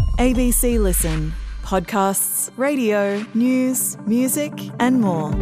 ABC Listen. Podcasts, radio, news, music and more.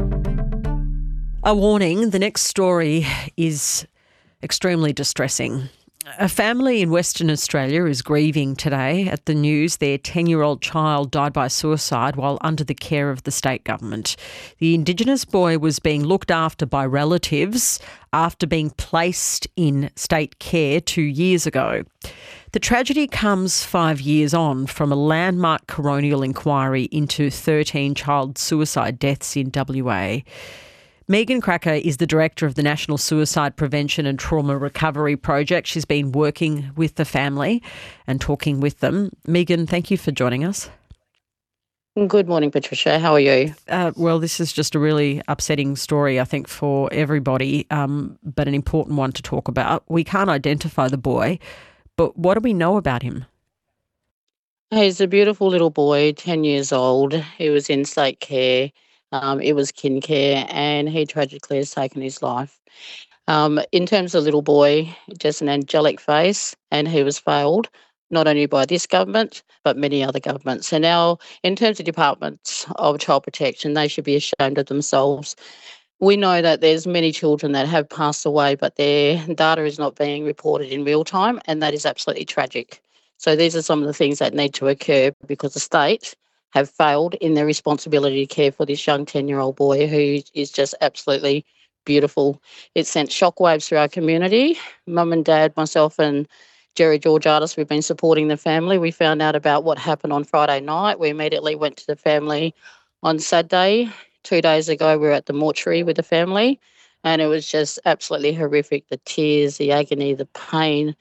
A warning, the next story is extremely distressing. A family in Western Australia is grieving today at the news their 10-year-old child died by suicide while under the care of the state government. The Indigenous boy was being looked after by relatives after being placed in state care 2 years ago. The tragedy comes 5 years on from a landmark coronial inquiry into 13 child suicide deaths in WA. Megan Cracker is the director of the National Suicide Prevention and Trauma Recovery Project. She's been working with the family and talking with them. Megan, thank you for joining us. Good morning, Patricia. How are you? Well, this is just a really upsetting story, I think, for everybody, but an important one to talk about. We can't identify the boy, but what do we know about him? He's a beautiful little boy, 10 years old. He was in state care. It was kin care, and he tragically has taken his life. In terms of little boy, just an angelic face, and he was failed not only by this government but many other governments. And now, in terms of departments of child protection, they should be ashamed of themselves. We know that there's many children that have passed away, but their data is not being reported in real time, and that is absolutely tragic. So these are some of the things that need to occur because the state have failed in their responsibility to care for this young 10-year-old boy who is just absolutely beautiful. It sent shockwaves through our community. Mum and Dad, myself and Jerry Georgiadis, we've been supporting the family. We found out about what happened on Friday night. We immediately went to the family on Saturday. 2 days ago, we were at the mortuary with the family, and it was just absolutely horrific. The tears, the agony, the pain.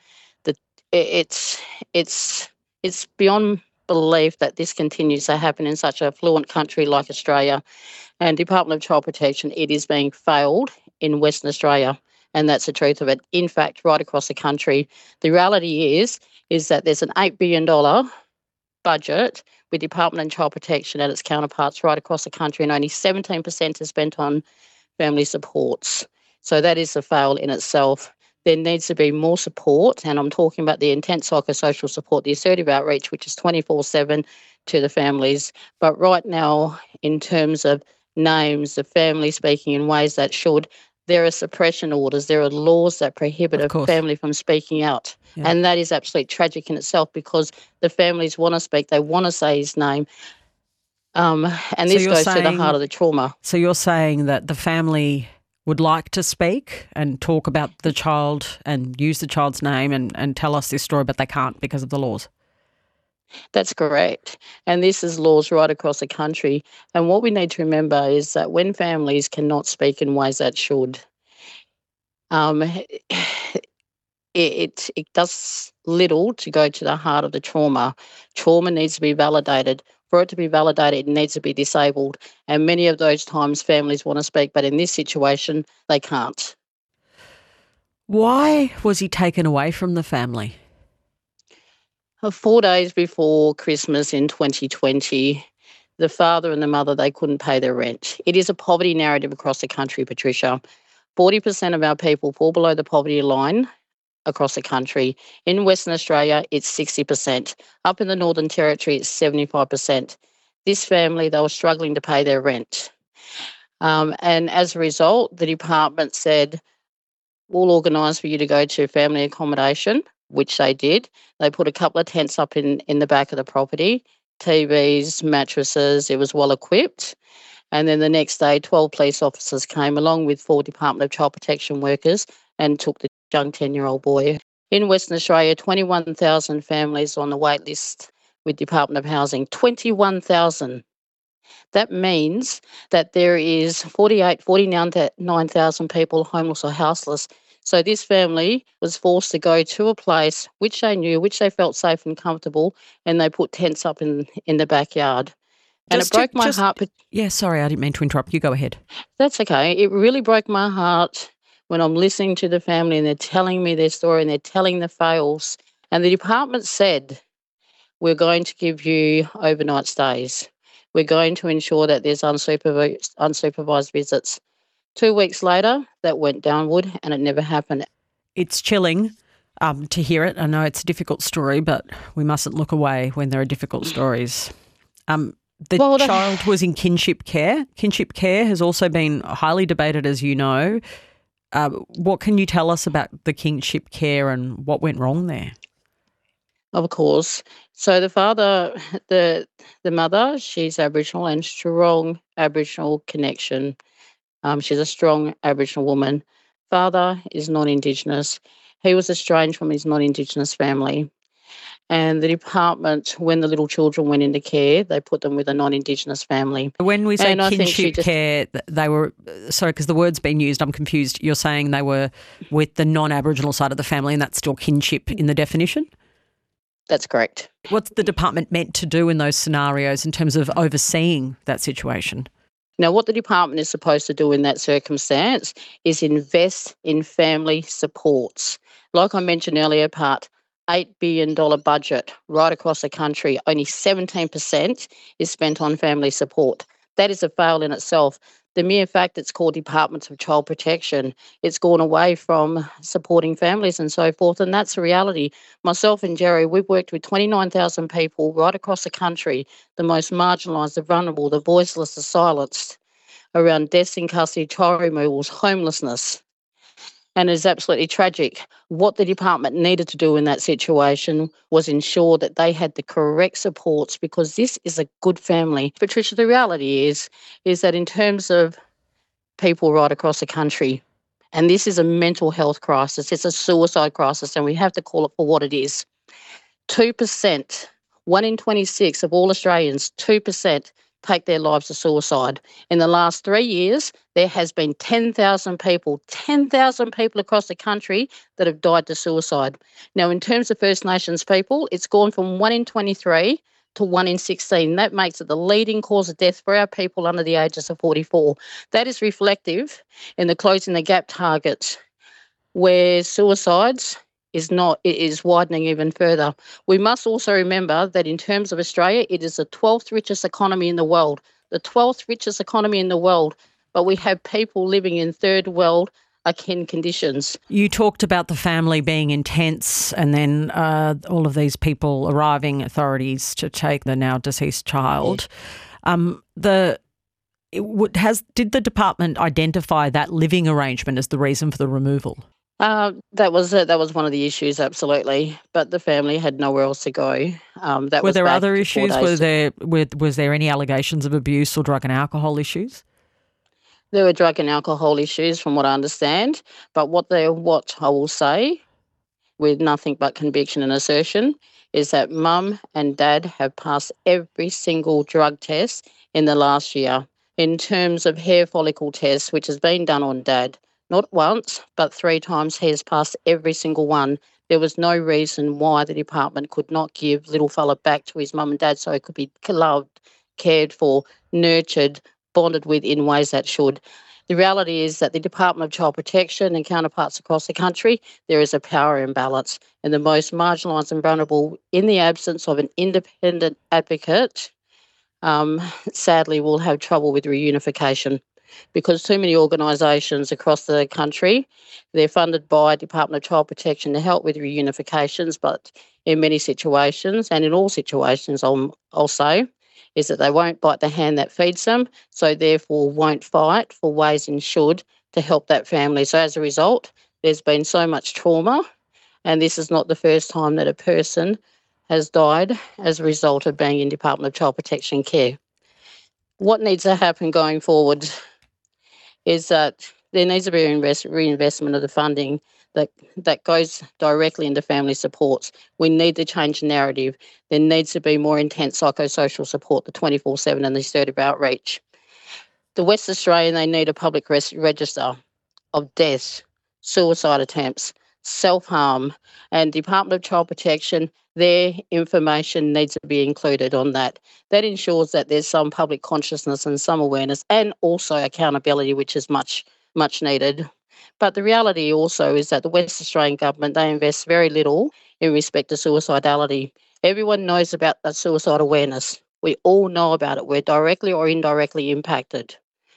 It's beyond belief that this continues to happen in such a affluent country like Australia. And Department of Child Protection, it is being failed in Western Australia, and that's the truth of it. In fact, right across the country, the reality is that there's an $8 billion budget with Department of Child Protection and its counterparts right across the country, and only 17% is spent on family supports. So that is a fail in itself. There needs to be more support, and I'm talking about the intense psychosocial support, the assertive outreach, which is 24/7 to the families. But right now, in terms of names, the family speaking in ways that should, there are suppression orders, there are laws that prohibit a family from speaking out. Yeah. And that is absolutely tragic in itself because the families want to speak, they want to say his name. And this goes to the heart of the trauma. So you're saying that the family would like to speak and talk about the child and use the child's name and tell us this story, but they can't because of the laws? That's correct. And this is laws right across the country. And what we need to remember is that when families cannot speak in ways that should, it does little to go to the heart of the trauma. Trauma needs to be validated. For it to be validated, it needs to be disabled. And many of those times families want to speak, but in this situation, they can't. Why was he taken away from the family? 4 days before Christmas in 2020, the father and the mother, they couldn't pay their rent. It is a poverty narrative across the country, Patricia. 40% of our people fall below the poverty line across the country. In Western Australia, it's 60%. Up in the Northern Territory, it's 75%. This family, they were struggling to pay their rent. And as a result, the department said, we'll organise for you to go to family accommodation, which they did. They put a couple of tents up in the back of the property, TVs, mattresses. It was well equipped. And then the next day, 12 police officers came along with 4 Department of Child Protection workers and took the young 10-year-old boy. In Western Australia, 21,000 families on the wait list with Department of Housing. 21,000. That means that there is 49,000 people homeless or houseless. So this family was forced to go to a place which they knew, which they felt safe and comfortable, and they put tents up in the backyard. And it broke my heart. Yeah, sorry, I didn't mean to interrupt. You go ahead. That's okay. It really broke my heart when I'm listening to the family and they're telling me their story and they're telling the fails. And the department said, we're going to give you overnight stays. We're going to ensure that there's unsupervised visits. 2 weeks later, that went downward and it never happened. It's chilling. to hear it. I know it's a difficult story, but we mustn't look away when there are difficult stories. The child was in kinship care. Kinship care has also been highly debated, as you know. What can you tell us about the kinship care and what went wrong there? Of course. So the father, the mother, she's Aboriginal and strong Aboriginal connection. She's a strong Aboriginal woman. Father is non-Indigenous. He was estranged from his non-Indigenous family. And the department, when the little children went into care, they put them with a non-Indigenous family. When we say And I think kinship care, they were, sorry, because the word's been used, I'm confused. You're saying they were with the non-Aboriginal side of the family and that's still kinship in the definition? That's correct. What's the department meant to do in those scenarios in terms of overseeing that situation? Now, what the department is supposed to do in that circumstance is invest in family supports. Like I mentioned earlier, $8 billion budget right across the country, only 17% is spent on family support. That is a fail in itself. The mere fact it's called Departments of Child Protection, it's gone away from supporting families and so forth, and that's the reality. Myself and Jerry, we've worked with 29,000 people right across the country, the most marginalised, the vulnerable, the voiceless, the silenced, around deaths in custody, child removals, homelessness. And it's absolutely tragic. What the department needed to do in that situation was ensure that they had the correct supports, because this is a good family. Patricia, the reality is that in terms of people right across the country, and this is a mental health crisis, it's a suicide crisis, and we have to call it for what it is. 2%, 1 in 26 of all Australians, 2% take their lives to suicide. In the last 3 years, there has been 10,000 people across the country that have died to suicide. Now, in terms of First Nations people, it's gone from 1 in 23 to 1 in 16. That makes it the leading cause of death for our people under the ages of 44. That is reflective in the Closing the Gap targets, where suicides it is widening even further. We must also remember that in terms of Australia, it is the 12th richest economy in the world, but we have people living in third world akin conditions. You talked about the family being intense and then all of these people arriving, authorities to take the now deceased child. Did the department identify that living arrangement as the reason for the removal? That was one of the issues, absolutely. But the family had nowhere else to go. Were there other issues? Was there any allegations of abuse or drug and alcohol issues? There were drug and alcohol issues, from what I understand. But what I will say, with nothing but conviction and assertion, is that Mum and Dad have passed every single drug test in the last year. In terms of hair follicle tests, which has been done on Dad, not once, but 3 times he has passed every single one. There was no reason why the department could not give little fella back to his mum and dad so he could be loved, cared for, nurtured, bonded with in ways that should. The reality is that the Department of Child Protection and counterparts across the country, there is a power imbalance, and the most marginalised and vulnerable, in the absence of an independent advocate, sadly will have trouble with reunification. Because too many organisations across the country, they're funded by Department of Child Protection to help with reunifications, but in many situations, and in all situations, I'll say, is that they won't bite the hand that feeds them, so therefore won't fight for ways and should to help that family. So as a result, there's been so much trauma, and this is not the first time that a person has died as a result of being in Department of Child Protection care. What needs to happen going forward is that there needs to be reinvestment of the funding that goes directly into family supports. We need to change the narrative. There needs to be more intense psychosocial support, the 24/7 and the assertive outreach. The West Australian, they need a public register of deaths, suicide attempts, self-harm, and Department of Child Protection, their information needs to be included on that. That ensures that there's some public consciousness and some awareness, and also accountability, which is much, much needed. But the reality also is that the West Australian government, they invest very little in respect to suicidality. Everyone knows about that suicide awareness. We all know about it. We're directly or indirectly impacted.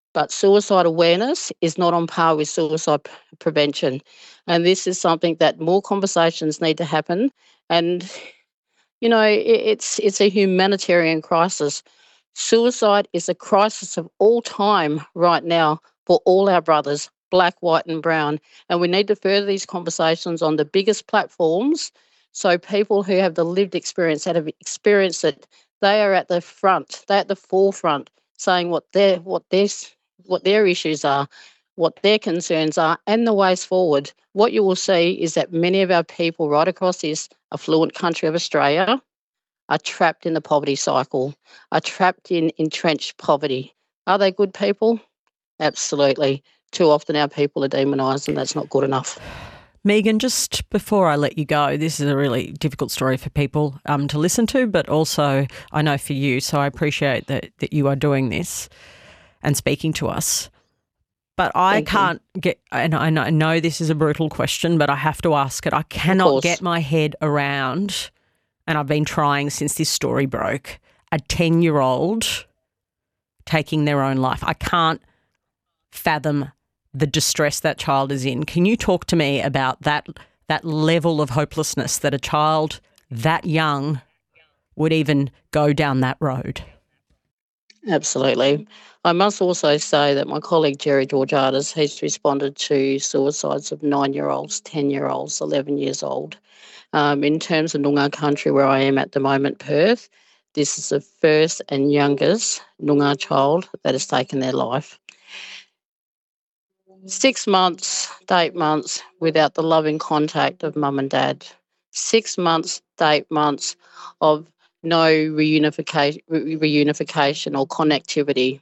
but suicide awareness is not on par with suicide prevention. And this is something that more conversations need to happen. And, it's a humanitarian crisis. Suicide is a crisis of all time right now for all our brothers, black, white, and brown. And we need to further these conversations on the biggest platforms so people who have the lived experience, that have experienced it, they are at the front, they're at the forefront, saying what their issues are, what their concerns are, and the ways forward. What you will see is that many of our people right across this affluent country of Australia are trapped in the poverty cycle, are trapped in entrenched poverty. Are they good people? Absolutely. Too often our people are demonised, and that's not good enough. Megan, just before I let you go, this is a really difficult story for people to listen to, but also I know for you, so I appreciate that you are doing this and speaking to us. But I can't get, and I know this is a brutal question, but I have to ask it. I cannot get my head around, and I've been trying since this story broke, a 10-year-old taking their own life. I can't fathom the distress that child is in. Can you talk to me about that level of hopelessness that a child that young would even go down that road? Absolutely. I must also say that my colleague Jerry Georgiades, he's responded to suicides of 9-year-olds, 10-year-olds, 11 years old. In terms of Noongar country where I am at the moment, Perth, this is the first and youngest Noongar child that has taken their life. 6 months to 8 months without the loving contact of mum and dad. 6 months to 8 months of no reunification or connectivity.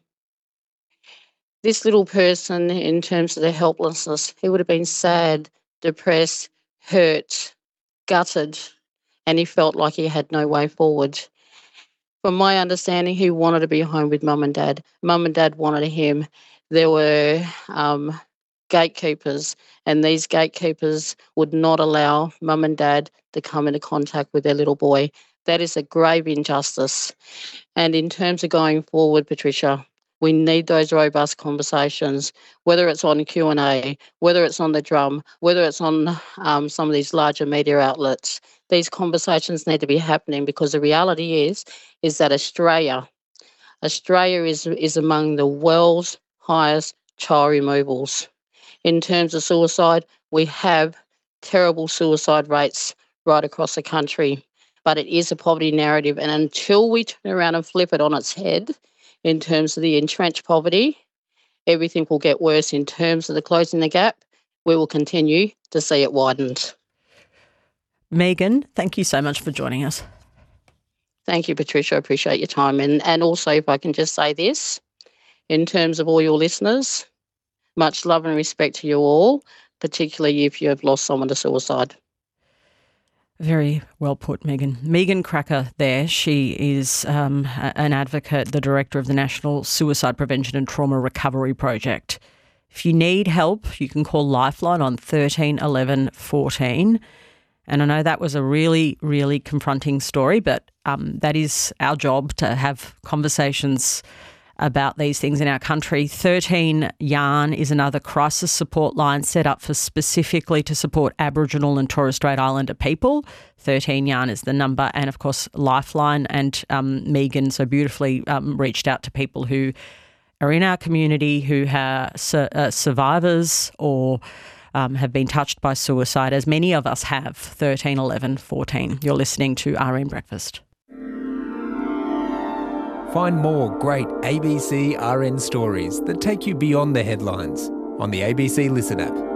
This little person, in terms of their helplessness, he would have been sad, depressed, hurt, gutted, and he felt like he had no way forward. From my understanding, he wanted to be home with mum and dad. Mum and dad wanted him. There were gatekeepers, and these gatekeepers would not allow mum and dad to come into contact with their little boy. That is a grave injustice. And in terms of going forward, Patricia, we need those robust conversations, whether it's on Q&A, whether it's on the drum, whether it's on some of these larger media outlets. These conversations need to be happening, because the reality is that Australia is among the world's highest child removals. In terms of suicide, we have terrible suicide rates right across the country, but it is a poverty narrative. And until we turn around and flip it on its head in terms of the entrenched poverty, everything will get worse. In terms of the closing the gap, we will continue to see it widened. Megan, thank you so much for joining us. Thank you, Patricia. I appreciate your time. And also, if I can just say this, in terms of all your listeners, much love and respect to you all, particularly if you have lost someone to suicide. Very well put, Megan. Megan Cracker there. She is an advocate, the director of the National Suicide Prevention and Trauma Recovery Project. If you need help, you can call Lifeline on 13 11 14. And I know that was a really, really confronting story, but that is our job, to have conversations about these things in our country. 13 Yarn is another crisis support line set up for specifically to support Aboriginal and Torres Strait Islander people. 13 Yarn is the number, and of course Lifeline. And Megan so beautifully reached out to people who are in our community who are survivors or have been touched by suicide, as many of us have. 13 11 14. You're listening to RN Breakfast. Find more great ABC RN stories that take you beyond the headlines on the ABC Listen app.